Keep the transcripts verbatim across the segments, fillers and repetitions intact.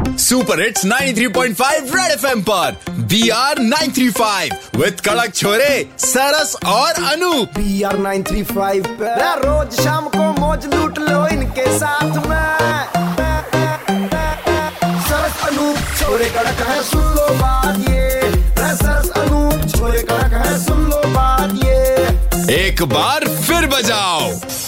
Super hits ninety three point five Red FM पर B R nine three five with कड़क छोरे सरस और अनूप। B R nine three five पे रोज शाम को मौज लूट लो इनके साथ में। सरस अनूप छोरे कड़क है, सुन लो बात ये। सरस अनूप छोरे कड़क है, सुन लो बात ये। एक बार फिर बजाओ।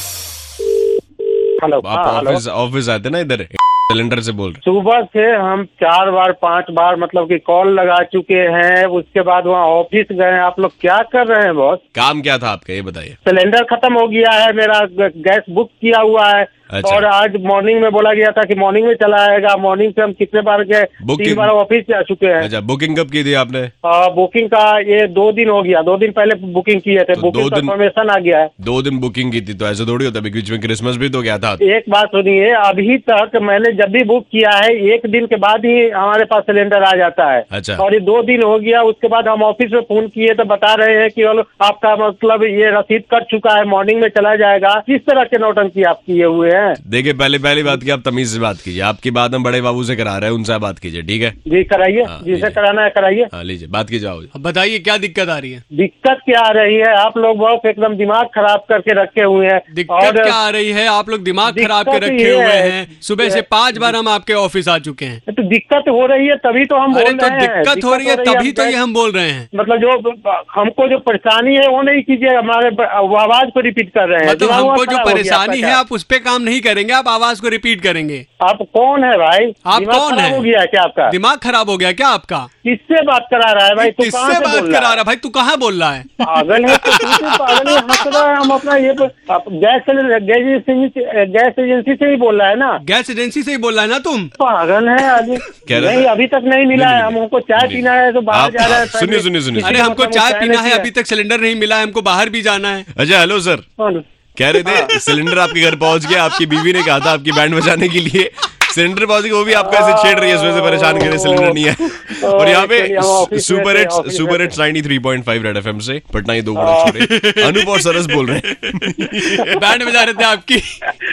हेलो, आप ऑफिस ऑफिस आते ना इधर सिलेंडर से बोल रहे। सुबह से हम चार बार पांच बार मतलब कि कॉल लगा चुके हैं, उसके बाद वहाँ ऑफिस गए। आप लोग क्या कर रहे हैं बॉस? काम क्या था आपका ये बताइए। सिलेंडर खत्म हो गया है, मेरा गैस बुक किया हुआ है। अच्छा। और आज मॉर्निंग में बोला गया था कि मॉर्निंग में चला आएगा। मॉर्निंग से हम कितने बार गए, तीन बार ऑफिस जा चुके हैं। अच्छा, बुकिंग कब की थी आपने? आ, बुकिंग का ये दो दिन हो गया, दो दिन पहले बुकिंग किए थे। तो बुकिंग दो दिन- कंफर्मेशन आ गया है। दो दिन बुकिंग की थी तो ऐसे थोड़ी होता है, बीच में क्रिसमस भी तो गया था। एक बात सुनिए, अभी तक मैंने जब भी बुक किया है एक दिन के बाद ही हमारे पास सिलेंडर आ जाता है। अच्छा। और ये दो दिन हो गया, उसके बाद हम ऑफिस में फोन किए तो बता रहे हैं कि आपका मतलब ये रसीद कट चुका है, मॉर्निंग में चला जाएगा। किस तरह के नौटंकी आप किए हुए हैं? देखिए, पहले पहली बात की आप तमीज से बात कीजिए। आपकी बात हम बड़े बाबू से करा रहे हैं, उनसे बात कीजिए, ठीक है? जी कराइए, हाँ, जिसे लीजिए। कराना है कराइए। हाँ लीजिए, बात कीजिए। अब बताइए क्या दिक्कत आ रही है? दिक्कत क्या आ रही है? आप लोग बहुत एकदम दिमाग खराब करके रखे हुए हैं। दिक्कत क्या आ रही है? आप लोग दिमाग खराब के दिक्कत रखे ये हुए है- हैं। सुबह से पांच बार हम आपके ऑफिस आ चुके हैं। तो दिक्कत हो रही है तभी तो हम अरे बोल तो रहे हैं। दिक्कत हो रही है तभी तो ये हम बोल रहे हैं। मतलब जो हमको जो परेशानी है वो नहीं कीजिए, हमारे वो आवाज को रिपीट कर रहे हैं। मतलब दिमाग हमको खराब जो हो गया परेशानी आपका है क्या? आप उस पे काम नहीं करेंगे, आप आवाज को रिपीट करेंगे। आप कौन है भाई? आप दिमाग कौन खराब है? हो गया क्या आपका? दिमाग खराब हो गया क्या आपका? किससे बात करा रहा है भाई? तू कहाँ किससे से बात बोल रहा करा है? रहा भाई? तू कहाँ बोल रहा है? पागल है तो तू से पागल है, हंस रहा है। हम अपना ये आप gas gas agency gas agency से ही बोल रहा है ना? गैस एजेंसी से ही बोल रहा है ना तुम? पागल है आदमी। कह रहे नहीं थे- अभी तक नहीं मिला है। हमको चाय पीना है तो बाहर आप- जा रहा है। सुनिए सुनिए सुनिए अरे हमको मतलब चाय चाय पीना नहीं है, अभी तक सिलेंडर नहीं मिला है, हमको बाहर भी जाना है। अच्छा, हेलो सर, कौन? कह रहे थे सिलेंडर आपके घर पहुंच गया। आपकी बीवी ने कहा था आपकी बैंड बजाने के लिए सिलेंडर पहुंच गया। वो भी आपको ऐसे छेड़ रही है, इसमें से परेशान कर रही है, सिलेंडर नहीं है। और यहाँ पे चलिए, हम ऑफिस में सुपर थे, हिट्स ऑफिस सुपर में hits ninety three point five Red FM से पटना ये दो बड़े छोटे अनूप और सरस बोल रहे हैं। बैंड बजा रहे थे आपकी।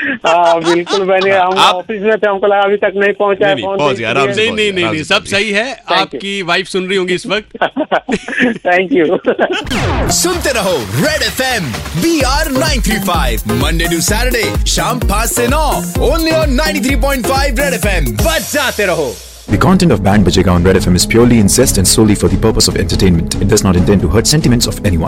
हाँ बिल्कुल, मैंने हम आप- ऑफिस में थे, हमको लगा अभी तक नहीं पहुंचा है नहीं, फोन। पहुंच गया, आराम से नहीं नहीं नहीं आराम नहीं से सब पहुंच सही है। आपकी वाइफ सुन रही होंगी इस वक्त। Thank you. सुनते रहो Red FM B R nine three five Monday to Saturday शाम पाँच से नौ only on ninety three point five Red FM. बजाते रहो। The content of Band Bajega on Red F M is purely incest and solely for the purpose of entertainment. It does not intend to hurt sentiments of anyone.